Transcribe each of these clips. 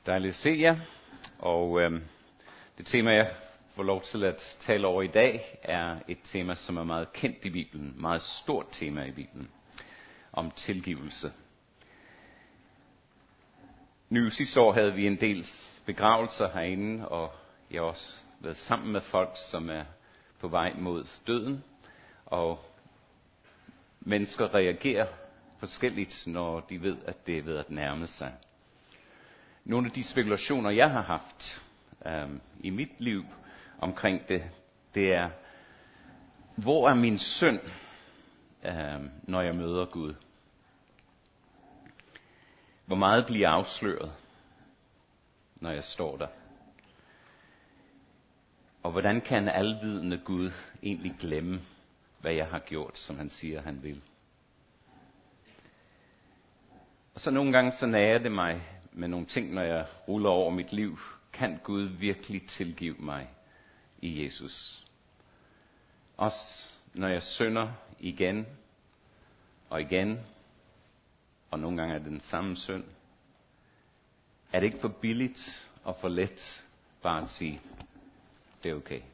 Dejligt at se jer. Og det tema, jeg får lov til at tale over i dag, er et tema, som er meget kendt i Bibelen. Meget stort tema i Bibelen. Om tilgivelse. Nu sidste år havde vi en del begravelser herinde, og jeg har også været sammen med folk, som er på vej mod døden. Og mennesker reagerer forskelligt, når de ved, at det er ved at nærme sig. Nogle af de spekulationer, jeg har haft i mit liv omkring det er, hvor er min synd, når jeg møder Gud? Hvor meget bliver afsløret, når jeg står der? Og hvordan kan alvidende Gud egentlig glemme, hvad jeg har gjort, som han siger, han vil? Og så nogle gange så nager det mig med nogle ting, når jeg ruller over mit liv. Kan Gud virkelig tilgive mig i Jesus? Også når jeg synder igen og igen, og nogle gange er det den samme synd. Er det ikke for billigt og for let bare at sige, det er okay?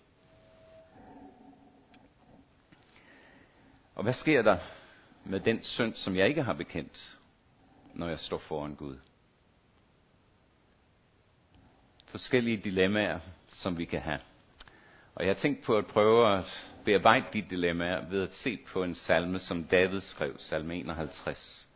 Og hvad sker der med den synd, som jeg ikke har bekendt, når jeg står foran Gud? Forskellige dilemmaer, som vi kan have. Og jeg har tænkt på at prøve at bearbejde de dilemmaer ved at se på en salme, som David skrev, salme 51.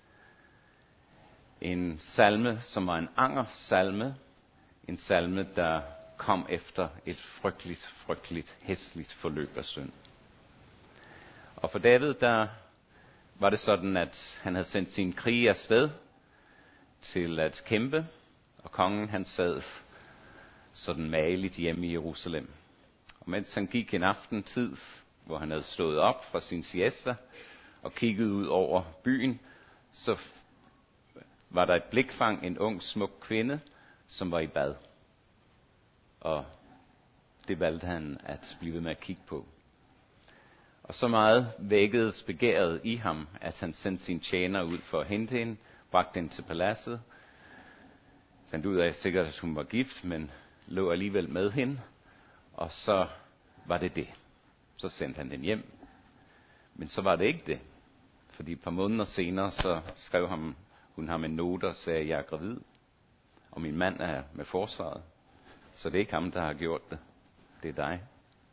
En salme, som var en angersalme. En salme, der kom efter et frygteligt, hæsligt forløb af synd. Og for David, der var det sådan, at han havde sendt sin krige afsted til at kæmpe, og kongen han sad sådan mageligt hjemme i Jerusalem. Og mens han gik en aftentid, hvor han havde stået op fra sin siesta og kigget ud over byen, så var der et blikfang, en ung, smuk kvinde, som var i bad. Og det valgte han at blive ved med at kigge på. Og så meget vækkedes begæret i ham, at han sendte sin tjener ud for at hente hende, bragte hende til paladset, fandt ud af sikkert, at hun var gift, men lå alligevel med hende, og så var det det. Så sendte han den hjem. Men så var det ikke det. Fordi et par måneder senere, så skrev hun ham en note og sagde, at jeg er gravid, og min mand er med forsvaret. Så det er ikke ham, der har gjort det. Det er dig.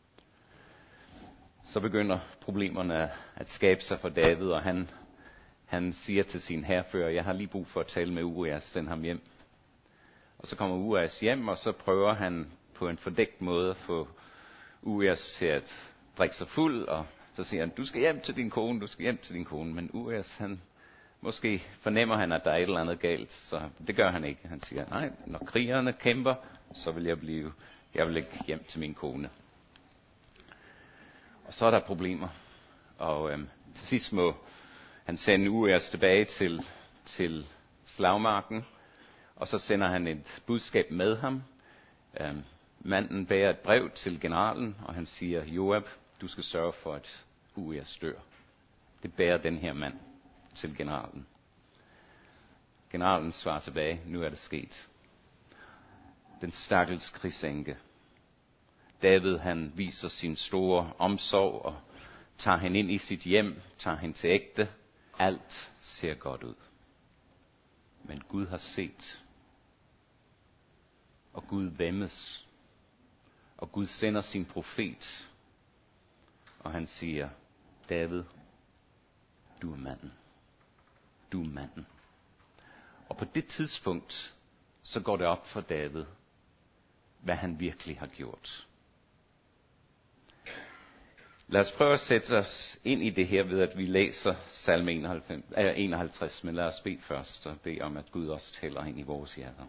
Så begynder problemerne at skabe sig for David, og han siger til sin hærfører, jeg har lige brug for at tale med Urias, send ham hjem. Og så kommer Urias hjem, og så prøver han på en fordækt måde at få Urias til at drikke sig fuld, og så siger han, du skal hjem til din kone, men Urias, måske fornemmer han, at der er et eller andet galt, så det gør han ikke. Han siger, nej, når krigerne kæmper, så vil jeg vil ikke hjem til min kone. Og så er der problemer, og til sidst må han sende Urias tilbage til slagmarken, og så sender han et budskab med ham. Manden bærer et brev til generalen, og han siger, Joab, du skal sørge for, at Urias dør. Det bærer den her mand til generalen. Generalen svarer tilbage, nu er det sket. Den stakkels krigsenke. David, han viser sin store omsorg, og tager hende ind i sit hjem, tager hende til ægte. Alt ser godt ud. Men Gud har set. Og Gud væmmes. Og Gud sender sin profet. Og han siger, David, du er manden. Du er manden. Og på det tidspunkt, så går det op for David, hvad han virkelig har gjort. Lad os prøve at sætte os ind i det her ved, at vi læser salme 51, men lad os bede først og bede om, at Gud også taler ind i vores hjerter.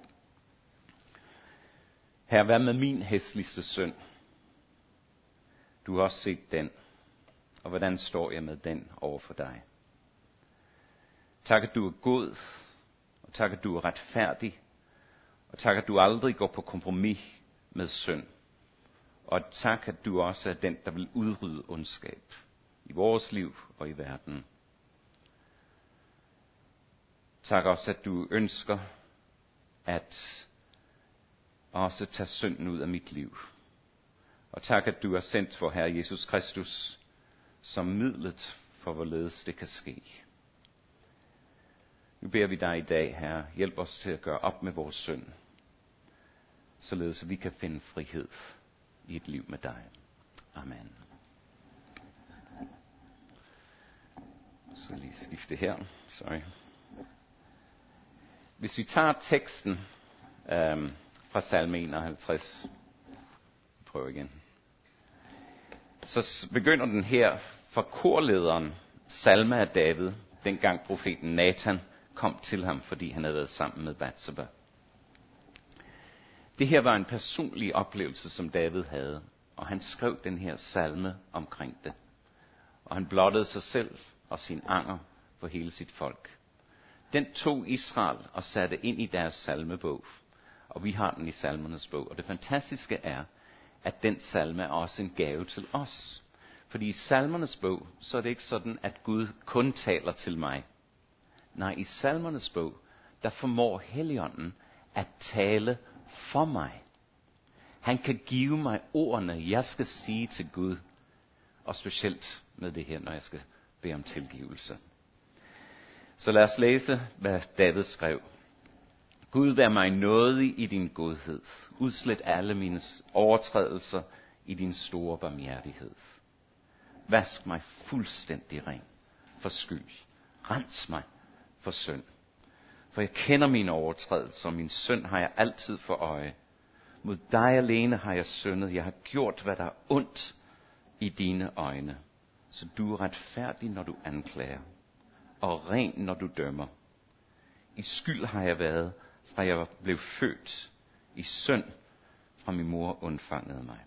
Herre, hvad med min hæsligste synd? Du har også set den, og hvordan står jeg med den over for dig? Tak, at du er god, og tak, at du er retfærdig, og tak, at du aldrig går på kompromis med synd. Og tak, at du også er den, der vil udrydde ondskab i vores liv og i verden. Tak også, at du ønsker at og også tage synden ud af mit liv. Og tak, at du har sendt vor Herre Jesus Kristus som midlet for, hvorledes det kan ske. Nu beder vi dig i dag, Herre, hjælp os til at gøre op med vores synd, således at vi kan finde frihed i et liv med dig. Amen. Så lige skifte her. Sorry. Hvis vi tager teksten fra salme 51, prøv igen. Så begynder den her fra korlederen, salme af David, dengang profeten Nathan kom til ham, fordi han havde været sammen med Batseba. Det her var en personlig oplevelse, som David havde, og han skrev den her salme omkring det. Og han blottede sig selv og sin anger for hele sit folk. Den tog Israel og satte ind i deres salmebog, og vi har den i salmernes bog. Og det fantastiske er, at den salme er også en gave til os. Fordi i salmernes bog, så er det ikke sådan, at Gud kun taler til mig. Nej, i salmernes bog, der formår Helligånden at tale for mig. Han kan give mig ordene, jeg skal sige til Gud. Og specielt med det her, når jeg skal bede om tilgivelse. Så lad os læse, hvad David skrev. Gud, vær mig nådig i din godhed. Udslet alle mine overtrædelser i din store barmhjertighed. Vask mig fuldstændig ren for skyld. Rens mig for synd. For jeg kender mine overtrædelser, og min synd har jeg altid for øje. Mod dig alene har jeg syndet. Jeg har gjort, hvad der er ondt i dine øjne. Så du er retfærdig, når du anklager, og ren, når du dømmer. I skyld har jeg været, fra jeg blev født. I synd, fra min mor undfangede mig.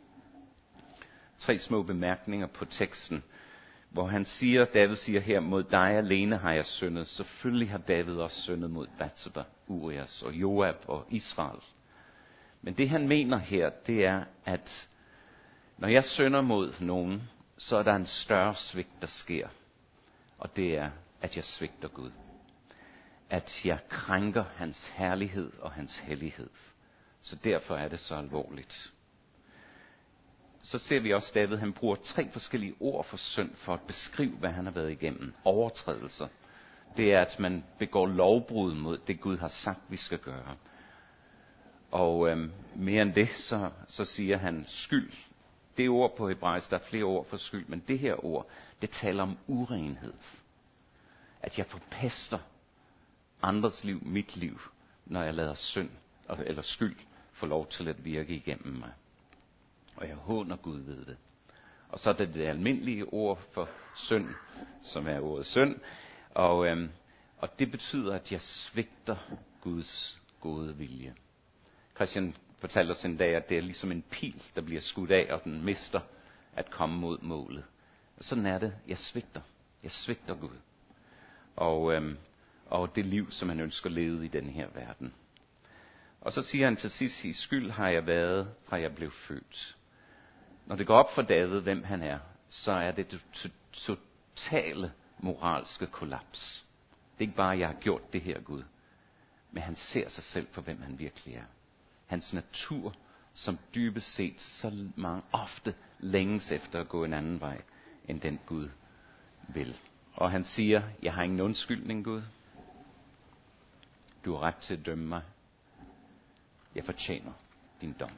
3 små bemærkninger på teksten, hvor David siger her, mod dig alene har jeg syndet. Selvfølgelig har David også syndet mod Batseba, Urias og Joab og Israel. Men det han mener her, det er, at når jeg synder mod nogen, så er der en større svigt, der sker. Og det er, at jeg svigter Gud. At jeg krænker hans herlighed og hans hellighed. Så derfor er det så alvorligt. Så ser vi også, David, han bruger 3 forskellige ord for synd, for at beskrive, hvad han har været igennem. Overtrædelser. Det er, at man begår lovbrud mod det, Gud har sagt, vi skal gøre. Og mere end det, så siger han skyld. Det ord på hebraisk, der er flere ord for skyld, men det her ord, det taler om urenhed. At jeg forpester andres liv, mit liv, når jeg lader synd eller skyld få lov til at virke igennem mig. Og jeg håner Gud ved det. Og så er det almindelige ord for synd, som er ordet synd. Og det betyder, at jeg svigter Guds gode vilje. Christian fortalte os en dag, at det er ligesom en pil, der bliver skudt af, og den mister at komme mod målet. Og sådan er det. Jeg svigter. Jeg svigter Gud. Og det liv, som han ønsker levet i den her verden. Og så siger han til sidst, i skyld har jeg været, fra jeg blev født. Når det går op for David, hvem han er, så er det totale moralske kollaps. Det er ikke bare, at jeg har gjort det her, Gud. Men han ser sig selv for, hvem han virkelig er. Hans natur, som dybest set så mange ofte længes efter at gå en anden vej, end den Gud vil. Og han siger, jeg har ingen undskyldning, Gud. Du har ret til at dømme mig. Jeg fortjener din dom.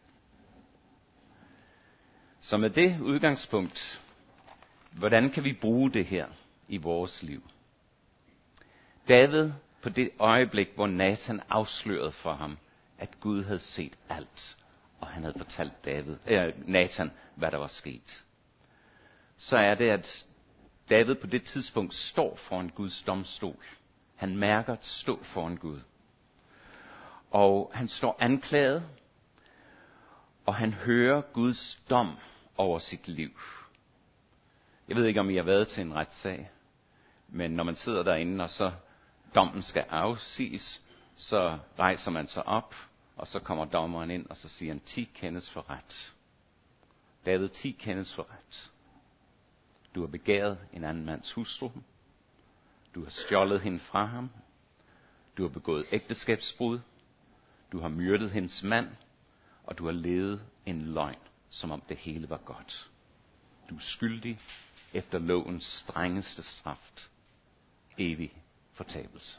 Så med det udgangspunkt, hvordan kan vi bruge det her i vores liv? David, på det øjeblik, hvor Nathan afslørede for ham, at Gud havde set alt, og han havde fortalt Nathan, hvad der var sket, så er det, at David på det tidspunkt står foran Guds domstol. Han mærker at stå foran Gud. Og han står anklaget, og han hører Guds dom over sit liv. Jeg ved ikke, om I har været til en retssag, men når man sidder derinde, og så dommen skal afsiges, så rejser man sig op, og så kommer dommeren ind, og så siger han, 10 kendes for ret. David, 10 kendes for ret. Du har begæret en anden mands hustru. Du har stjålet hende fra ham. Du har begået ægteskabsbrud. Du har myrdet hendes mand, og du har levet en løgn, som om det hele var godt. Du er skyldig efter lovens strengeste straf. Evig fortabelse.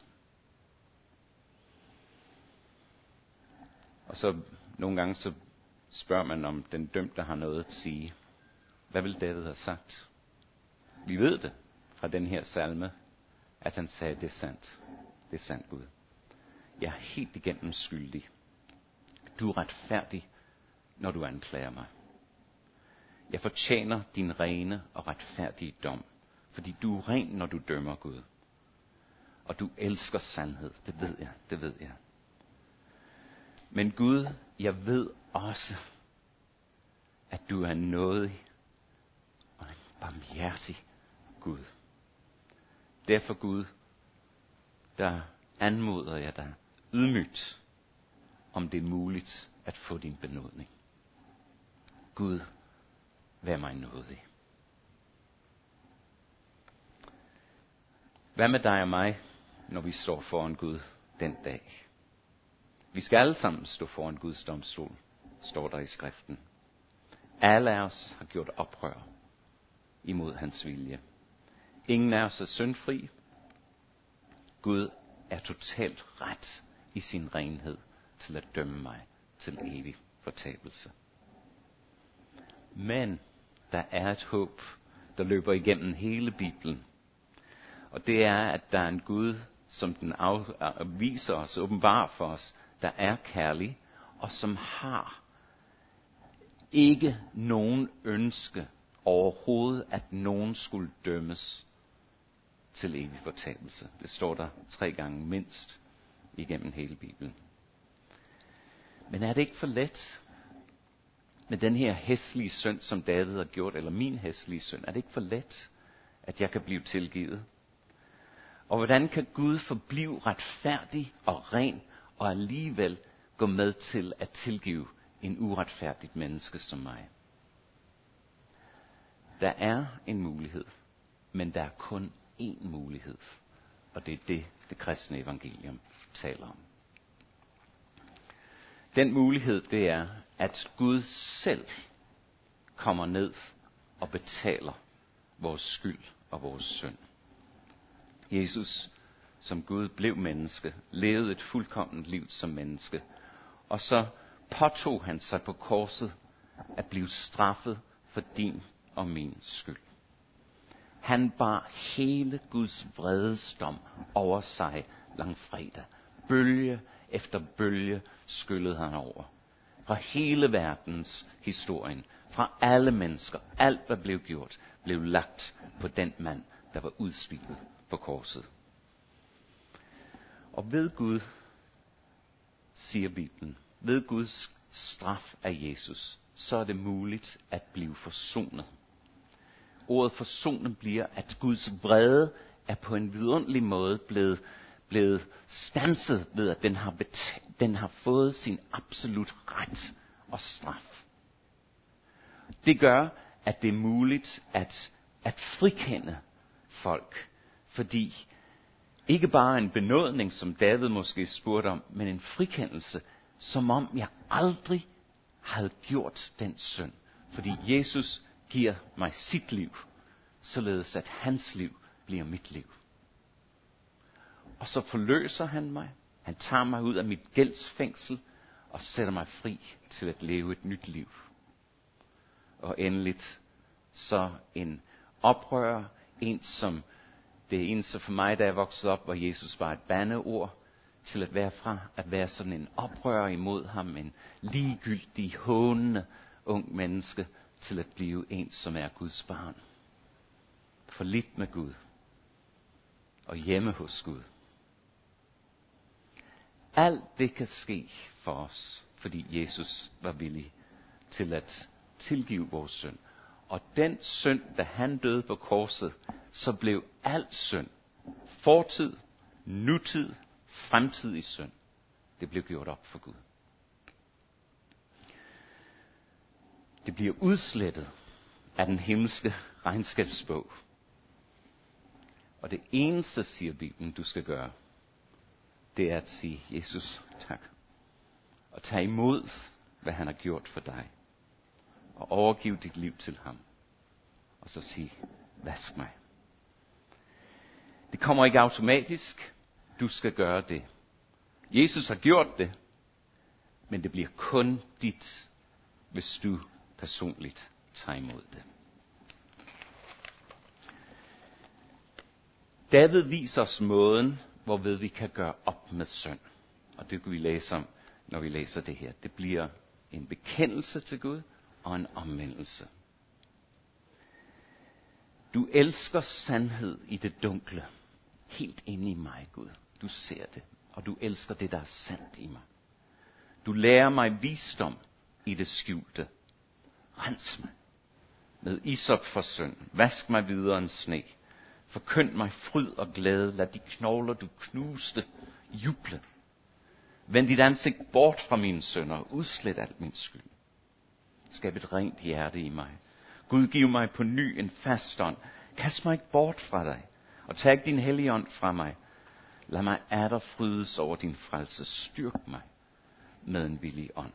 Og så nogle gange så spørger man, om den dømte har noget at sige. Hvad vil David have sagt? Vi ved det fra den her salme, at han sagde, det er sandt. Det er sandt, Gud. Jeg er helt igennem skyldig. Du er retfærdig, når du anklager mig. Jeg fortjener din rene og retfærdige dom, fordi du er ren, når du dømmer, Gud. Og du elsker sandhed, det ved jeg. Men Gud, jeg ved også, at du er nådig og en barmhjertig Gud. Derfor, Gud, der anmoder jeg dig ydmygt, om det er muligt at få din benådning. Gud, vær mig nådig. Hvad med dig og mig, når vi står foran Gud den dag? Vi skal alle sammen stå foran Guds domstol, står der i skriften. Alle af os har gjort oprør imod hans vilje. Ingen af os er syndfri. Gud er totalt ret i sin renhed til at dømme mig til evig fortabelse. Men der er et håb, der løber igennem hele Bibelen. Og det er, at der er en Gud, som den viser os, åbenbarer for os, der er kærlig, og som har ikke nogen ønske overhovedet, at nogen skulle dømmes til evig fortabelse. Det står der 3 gange mindst igennem hele Bibelen. Men er det ikke for let med den her hæslige synd, som David har gjort, eller min hæslige synd? Er det ikke for let, at jeg kan blive tilgivet? Og hvordan kan Gud forblive retfærdig og ren, og alligevel gå med til at tilgive en uretfærdigt menneske som mig? Der er en mulighed, men der er kun én mulighed. Og det er det kristne evangelium taler om. Den mulighed, det er, at Gud selv kommer ned og betaler vores skyld og vores synd. Jesus, som Gud, blev menneske, levede et fuldkomment liv som menneske, og så påtog han sig på korset at blive straffet for din og min skyld. Han bar hele Guds vredesdom over sig langfredag. Bølge efter bølge skyllede han over. Fra hele verdens historien, fra alle mennesker, alt hvad blev gjort, blev lagt på den mand, der var udspillet på korset. Og ved Gud, siger Bibelen, ved Guds straf af Jesus, så er det muligt at blive forsonet. Ordet forsonet bliver, at Guds vrede er på en vidunderlig måde blevet standset ved, at den har fået sin absolut ret og straf. Det gør, at det er muligt at frikende folk, fordi ikke bare en benådning, som David måske spurgte om, men en frikendelse, som om jeg aldrig havde gjort den synd. Fordi Jesus giver mig sit liv, således at hans liv bliver mit liv. Og så forløser han mig. Han tager mig ud af mit gældsfængsel og sætter mig fri til at leve et nyt liv. Og endeligt så en oprører, det eneste for mig, da jeg voksede op, hvor Jesus var et bandeord, til at være fra at være sådan en oprører imod ham, en ligegyldig, hånende ung menneske, til at blive en, som er Guds barn. Forlidt med Gud og hjemme hos Gud. Alt det kan ske for os, fordi Jesus var villig til at tilgive vores synd. Og den synd, da han døde på korset, så blev al synd, fortid, nutid, fremtidig synd, det blev gjort op for Gud. Det bliver udslettet af den himmelske regnskabsbog. Og det eneste, siger Bibelen, du skal gøre, det er at sige, Jesus, tak. og tage imod, hvad han har gjort for dig. Og overgive dit liv til ham. Og så sige, vask mig. Det kommer ikke automatisk. Du skal gøre det. Jesus har gjort det. Men det bliver kun dit, hvis du personligt tager imod det. David viser os måden, hvorved vi kan gøre op med synd. Og det kan vi læse om, når vi læser det her. Det bliver en bekendelse til Gud og en omvendelse. Du elsker sandhed i det dunkle. Helt inde i mig, Gud. Du ser det, og du elsker det, der er sandt i mig. Du lærer mig visdom i det skjulte. Rens mig med isop for synd. Vask mig videre end sne. Forkynd mig fryd og glæde. Lad de knogler, du knuste, juble. Vend dit ansigt bort fra mine synder. Udslet alt min skyld. Skab et rent hjerte i mig. Gud, giv mig på ny en fast ånd. Kast mig ikke bort fra dig. Og tag ikke din hellige ånd fra mig. Lad mig atter frydes over din frelse. Styrk mig med en villig ånd.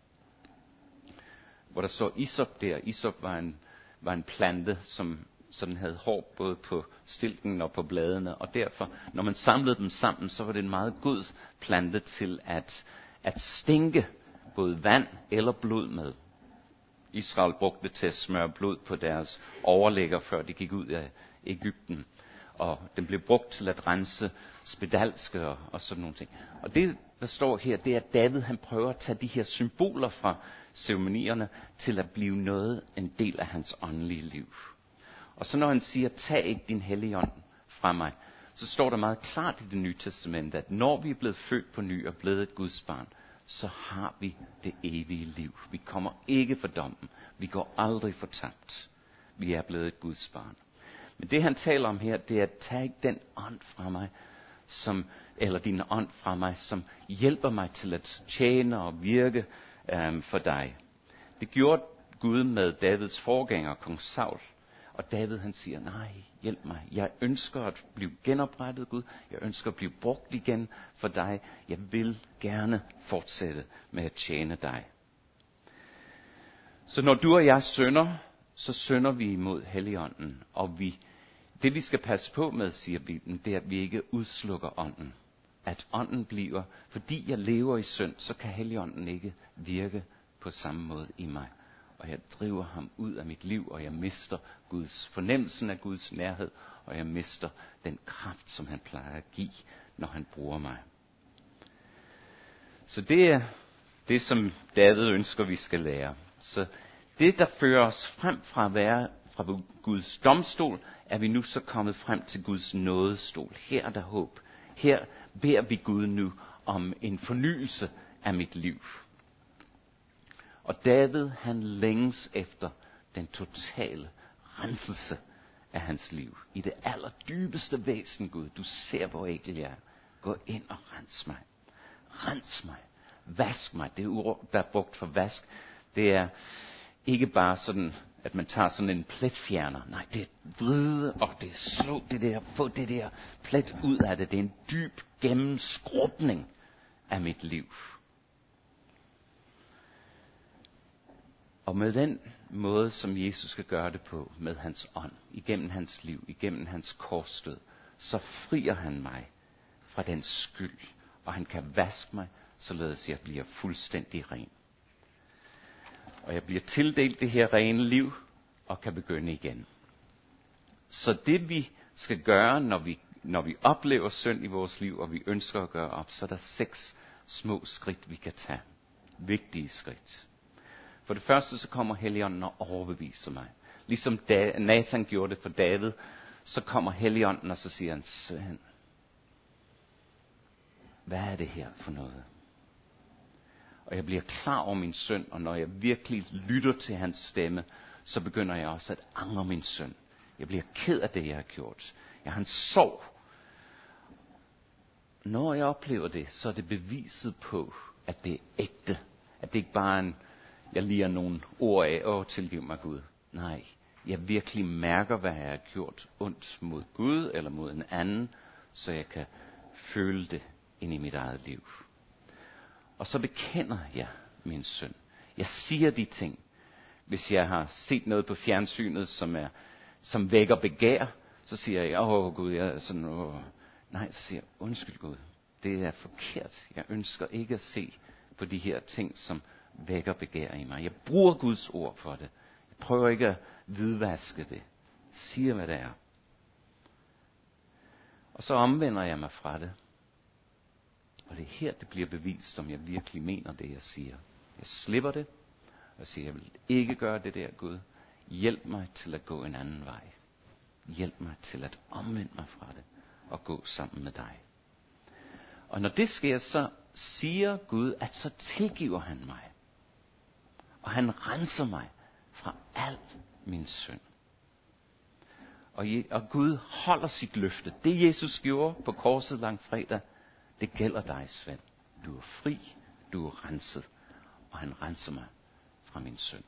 Hvor der står isop der. Isop var en plante, som sådan havde hår både på stilken og på bladene. Og derfor, når man samlede dem sammen, så var det en meget god plante til at stænke både vand eller blod med. Israel brugte det til at smøre blod på deres overlægger, før de gik ud af Egypten. Og den blev brugt til at rense spedalske og sådan nogle ting. Og det, der står her, det er, at David han prøver at tage de her symboler fra ceremonierne til at blive en del af hans åndelige liv. Og så når han siger, tag ikke din hellige ånd fra mig, så står der meget klart i det nye testamente, at når vi er blevet født på ny og blevet et Guds barn, så har vi det evige liv. Vi kommer ikke for dommen. Vi går aldrig fortabt. Vi er blevet et Guds barn. Men det han taler om her, det er at tage ikke den ånd fra mig, eller din ånd fra mig, som hjælper mig til at tjene og virke for dig. Det gjorde Gud med Davids forgænger, kong Saul. Og David han siger, nej, hjælp mig. Jeg ønsker at blive genoprettet, Gud. Jeg ønsker at blive brugt igen for dig. Jeg vil gerne fortsætte med at tjene dig. Så når du og jeg synder, så synder vi imod Helligånden. Og det vi skal passe på med, siger Bibelen, det er, at vi ikke udslukker ånden. At ånden bliver, fordi jeg lever i synd, så kan Helligånden ikke virke på samme måde i mig. Og jeg driver ham ud af mit liv, og jeg mister fornemmelsen af Guds nærhed, og jeg mister den kraft, som han plejer at give, når han bruger mig. Så det er det, som David ønsker, vi skal lære. Så det, der fører os frem fra at være fra Guds domstol, er vi nu så kommet frem til Guds nådestol. Her er der håb. Her beder vi Gud nu om en fornyelse af mit liv. Og David, han længes efter den totale renselse af hans liv. I det allerdybeste væsen, Gud. Du ser, hvor ækel jeg er. Gå ind og rens mig. Rens mig. Vask mig. Det ord, der er brugt for vask, det er ikke bare sådan, at man tager sådan en pletfjerner. Nej, det er vride, og det er slå det der, få det der plet ud af det. Det er en dyb gennemskrubning af mit liv. Og med den måde, som Jesus skal gøre det på, med hans ånd, igennem hans liv, igennem hans korsdød, så frier han mig fra den skyld, og han kan vaske mig, således jeg bliver fuldstændig ren. Og jeg bliver tildelt det her rene liv, og kan begynde igen. Så det vi skal gøre, når vi oplever synd i vores liv, og vi ønsker at gøre op, så er der 6 små skridt, vi kan tage. Vigtige skridt. For det første, så kommer Helligånden og overbeviser mig. Ligesom Nathan gjorde det for David, så kommer Helligånden, og så siger han, Søn, hvad er det her for noget? Og jeg bliver klar over min synd, og når jeg virkelig lytter til hans stemme, så begynder jeg også at angre min synd. Jeg bliver ked af det, jeg har gjort. Jeg har en sorg. Når jeg oplever det, så er det beviset på, at det er ægte. At det ikke bare er jeg liger nogle ord af, tilgiv mig Gud. Nej, jeg virkelig mærker, hvad jeg har gjort ondt mod Gud eller mod en anden, så jeg kan føle det ind i mit eget liv. Og så bekender jeg min synd. Jeg siger de ting. Hvis jeg har set noget på fjernsynet, som vækker begær, så siger jeg, Gud, jeg er sådan, nej, så siger jeg, undskyld Gud, det er forkert. Jeg ønsker ikke at se på de her ting, som vækker begær i mig. Jeg bruger Guds ord for det. Jeg prøver ikke at hvidvaske det. Jeg siger, hvad det er. Og så omvender jeg mig fra det. Og det er her, det bliver bevist, om jeg virkelig mener det, jeg siger. Jeg slipper det, og siger, jeg vil ikke gøre det der, Gud. Hjælp mig til at gå en anden vej. Hjælp mig til at omvende mig fra det, og gå sammen med dig. Og når det sker, så siger Gud, at så tilgiver han mig. Og han renser mig fra al min synd. Og Gud holder sit løfte. Det Jesus gjorde på korset langfredag, det gælder dig, Svend. Du er fri, du er renset, og han renser mig fra min synd.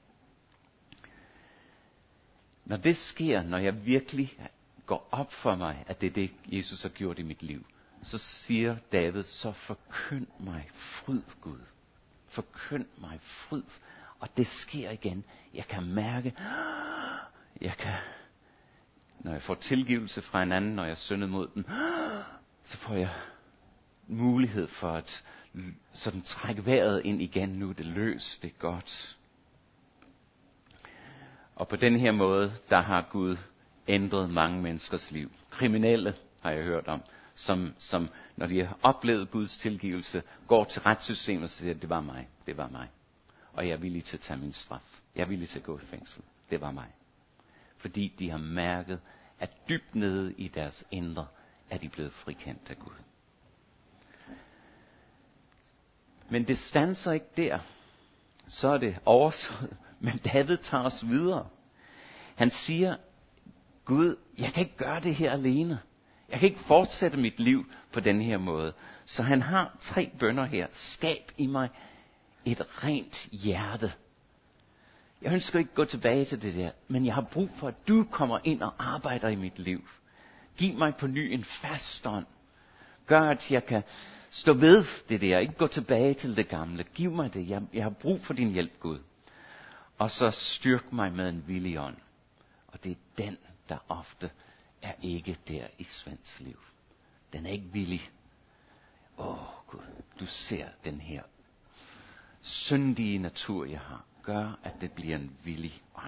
Når det sker, når jeg virkelig går op for mig, at det er det, Jesus har gjort i mit liv, så siger David, så forkynd mig fryd, Gud. Forkynd mig fryd. Og det sker igen. Jeg kan mærke, når jeg får tilgivelse fra en anden, når jeg synder mod den, så får jeg mulighed for at sådan trække vejret ind igen. Nu er det løst, det er godt. Og på den her måde, der har Gud ændret mange menneskers liv. Kriminelle har jeg hørt om, som når de har oplevet Guds tilgivelse, går til retssystemet og siger, det var mig. Og jeg er villig til at tage min straf. Jeg er villig til at gå i fængsel. Det var mig. Fordi de har mærket, at dybt nede i deres indre, er de blevet frikendt af Gud. Men det standser ikke der. Så er det overstået. Men David tager os videre. Han siger, Gud, jeg kan ikke gøre det her alene. Jeg kan ikke fortsætte mit liv på den her måde. Så han har 3 bønner her. Skab i mig et rent hjerte. Jeg ønsker ikke at gå tilbage til det der, men jeg har brug for, at du kommer ind og arbejder i mit liv. Giv mig på ny en fast ånd. Gør, at jeg kan stå ved det der, ikke gå tilbage til det gamle. Giv mig det. Jeg har brug for din hjælp, Gud. Og så styrk mig med en villig ånd. Og det er den, der ofte er ikke der i Svends liv. Den er ikke villig. Gud, du ser den her syndige natur, jeg har. Gør, at det bliver en villig ånd.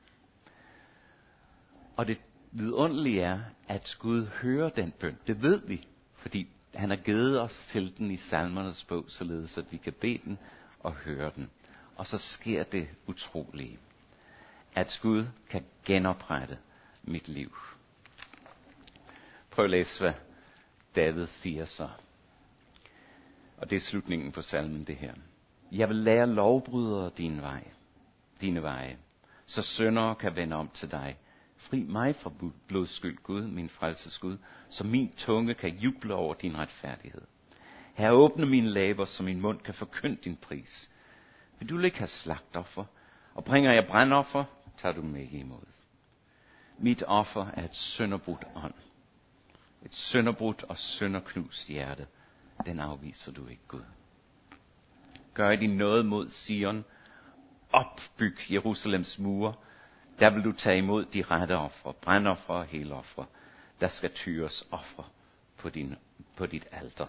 Og det vidunderlige er, at Gud hører den bøn. Det ved vi, fordi han har givet os til den i Salmernes bog, således at vi kan bede den og høre den. Og så sker det utrolige, at Gud kan genoprette mit liv. Prøv at læse, hvad David siger så. Og det er slutningen på salmen, det her. Jeg vil lære lovbrydere dine veje, så syndere kan vende om til dig. Fri mig fra blodskyld, Gud, min frelses Gud, så min tunge kan juble over din retfærdighed. Her åbne mine læber, så min mund kan forkynde din pris. Vil du ikke have slagtoffer, og bringer jeg brandoffer, tager du mig imod. Mit offer er et sønderbrudt ånd. Et sønderbrudt og sønderknust hjerte. Den afviser du ikke, Gud. Gør din nåde mod Sion. Opbyg Jerusalems mure. Der vil du tage imod de rette ofre, brandofre og helofre. Der skal tyres ofre på dit alter.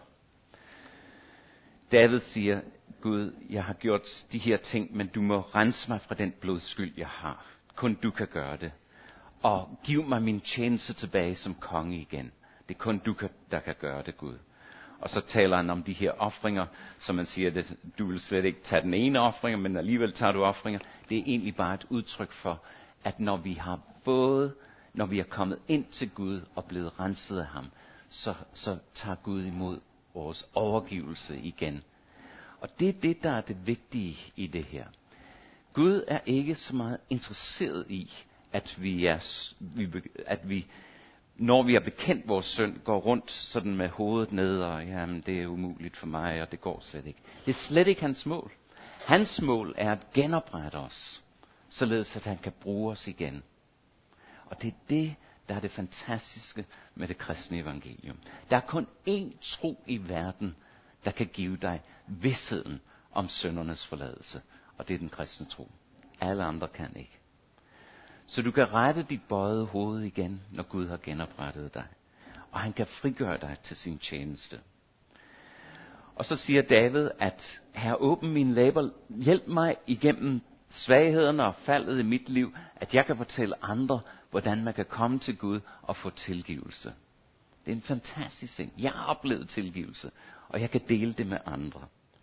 David siger, Gud, jeg har gjort de her ting, men du må rense mig fra den blodskyld, jeg har. Kun du kan gøre det. Og giv mig min tjeneste tilbage som konge igen. Det er kun du, der kan gøre det, Gud. Og så taler han om de her ofringer, som man siger, at du vil slet ikke tage den ene offring, men alligevel tager du offringer. Det er egentlig bare et udtryk for, at når vi er kommet ind til Gud og blevet renset af ham, så tager Gud imod vores overgivelse igen. Og det er det, der er det vigtige i det her. Gud er ikke så meget interesseret i, at vi når vi har bekendt vores synd, går rundt sådan med hovedet ned, og jamen, det er umuligt for mig, og det går slet ikke. Det er slet ikke hans mål. Hans mål er at genoprette os, således at han kan bruge os igen. Og det er det, der er det fantastiske med det kristne evangelium. Der er kun én tro i verden, der kan give dig vidsheden om syndernes forladelse. Og det er den kristne tro. Alle andre kan ikke. Så du kan rette dit bøjede hoved igen, når Gud har genoprettet dig. Og han kan frigøre dig til sin tjeneste. Og så siger David, at Herre, åbn mine læber, hjælp mig igennem svaghederne og faldet i mit liv, at jeg kan fortælle andre, hvordan man kan komme til Gud og få tilgivelse. Det er en fantastisk ting. Jeg har oplevet tilgivelse, og jeg kan dele det med andre.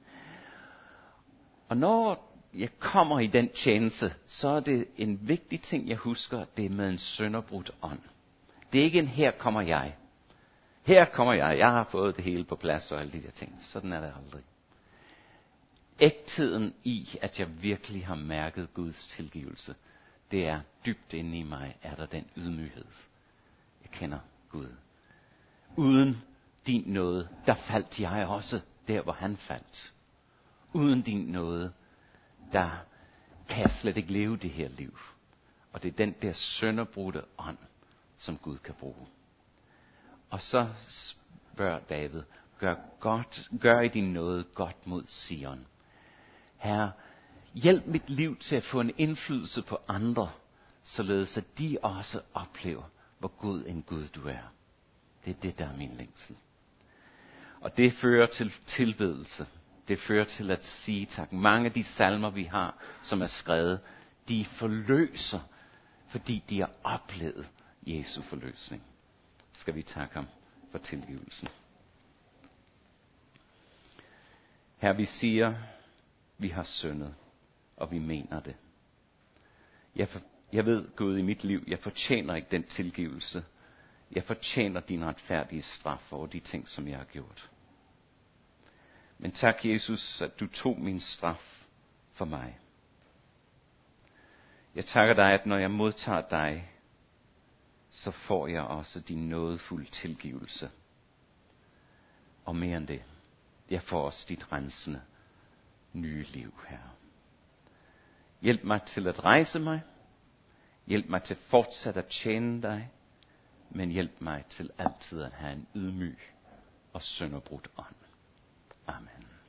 Og når jeg kommer i den tjeneste, så er det en vigtig ting, jeg husker, det er med en sønderbrudt ånd. Det er ikke en, her kommer jeg. Her kommer jeg har fået det hele på plads og alle de der ting. Sådan er det aldrig. Ægtheden i, at jeg virkelig har mærket Guds tilgivelse, det er dybt inde i mig, er der den ydmyghed. Jeg kender Gud. Uden din nåde, der faldt jeg også der, hvor han faldt. Uden din nåde, der kan jeg slet ikke leve det her liv. Og det er den der sønderbrudte ånd, som Gud kan bruge. Og så spørger David, gør i din nåde godt mod Sion. Herre, hjælp mit liv til at få en indflydelse på andre, således at de også oplever, hvor god en Gud du er. Det er det, der er min længsel. Og det fører til tilbedelse. Det fører til at sige tak. Mange af de salmer, vi har, som er skrevet, de forløser, fordi de har oplevet Jesu forløsning. Skal vi takke ham for tilgivelsen. Her vi siger, vi har syndet, og vi mener det. Jeg ved, Gud, i mit liv, jeg fortjener ikke den tilgivelse. Jeg fortjener din retfærdige straf over de ting, som jeg har gjort. Men tak, Jesus, at du tog min straf for mig. Jeg takker dig, at når jeg modtager dig, så får jeg også din nådefulde tilgivelse. Og mere end det, jeg får også dit rensende nye liv, Herre. Hjælp mig til at rejse mig. Hjælp mig til fortsat at tjene dig. Men hjælp mig til altid at have en ydmyg og sønderbrudt ånd. Amen.